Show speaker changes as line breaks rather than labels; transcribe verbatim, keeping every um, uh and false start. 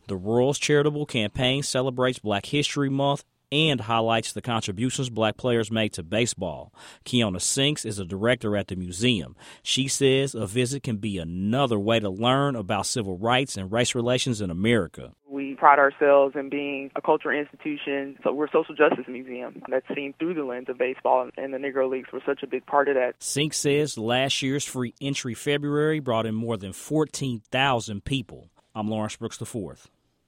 The Royals charitable campaign celebrates Black History Month and highlights the contributions black players made to baseball. Kiona Sinks is a director at the museum. She says a visit can be another way to learn about civil rights and race relations in America.
We pride ourselves in being a cultural institution, so we're a social justice museum that's seen through the lens of baseball, and the Negro Leagues were such a big part of that.
Sinks says last year's Free Entry February brought in more than fourteen thousand people. I'm Lawrence Brooks the fourth.